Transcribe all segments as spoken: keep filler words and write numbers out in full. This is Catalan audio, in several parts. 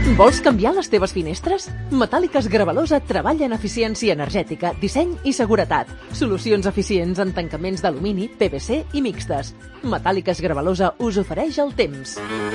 Vols canviar les teves finestres? Metàl·liques Gravalosa treballa en eficiència energètica, disseny i seguretat. Solucions eficients en tancaments d'alumini, P V C i mixtes. Metàl·liques Gravalosa us ofereix el temps.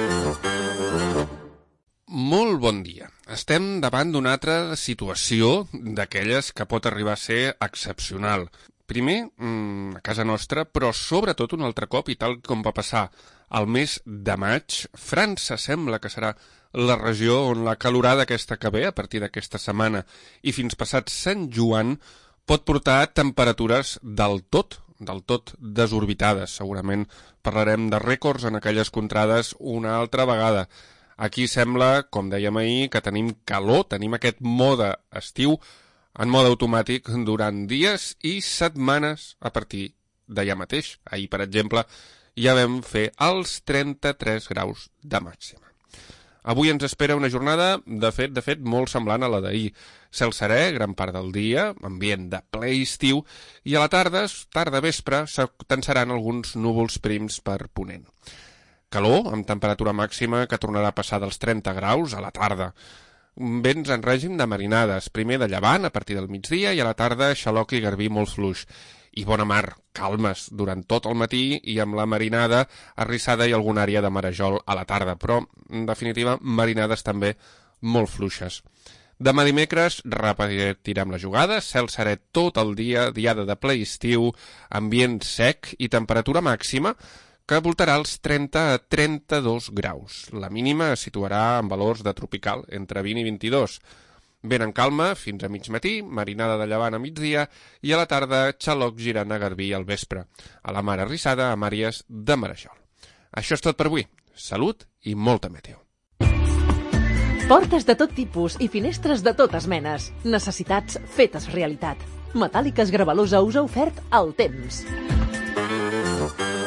Molt bon dia. Estem davant d'una altra situació d'aquelles que pot arribar a ser excepcional. Primer, a casa nostra, però sobretot un altre cop, i tal com va passar al mes de maig, França sembla que serà la regió on la calorada aquesta que ve, a partir d'aquesta setmana i fins passat Sant Joan, pot portar temperatures del tot, del tot desorbitades. Segurament parlarem de rècords en aquelles contrades una altra vegada. Aquí sembla, com dèiem ahir, que tenim calor, tenim aquest mode estiu en mode automàtic durant dies i setmanes a partir d'allà mateix. Ahir, per exemple, ja vam fer els trenta-tres graus de màxima. Avui ens espera una jornada, de fet, de fet, molt semblant a la d'ahir. Cel serè, gran part del dia, ambient de ple estiu, i a la tarda, tarda vespre, s'atensaran alguns núvols prims per ponent. Calor, amb temperatura màxima que tornarà a passar dels trenta graus a la tarda. Vents en règim de marinades, primer de llevant a partir del migdia i a la tarda xaloc i garbí molt fluix. I bona mar, calmes durant tot el matí i amb la marinada arrissada i alguna àrea de marejol a la tarda, però, en definitiva, marinades també molt fluixes. Demà dimecres repetirem la jugada, cel serè tot el dia, diada de ple estiu, ambient sec i temperatura màxima que voltarà els trenta a trenta-dos graus. La mínima es situarà en valors de tropical, entre vint i vint-i-dos. Vent en calma fins a mig matí, marinada de llevant a migdia i a la tarda xaloc girant a garbí al vespre. A la mar arrissada amb àrees de marejol. Això és tot per avui. Salut i molta meteo. Portes de tot tipus i finestres de totes menes. Necessitats fetes realitat. Metàl·liques Gravalosa us ha ofert el temps.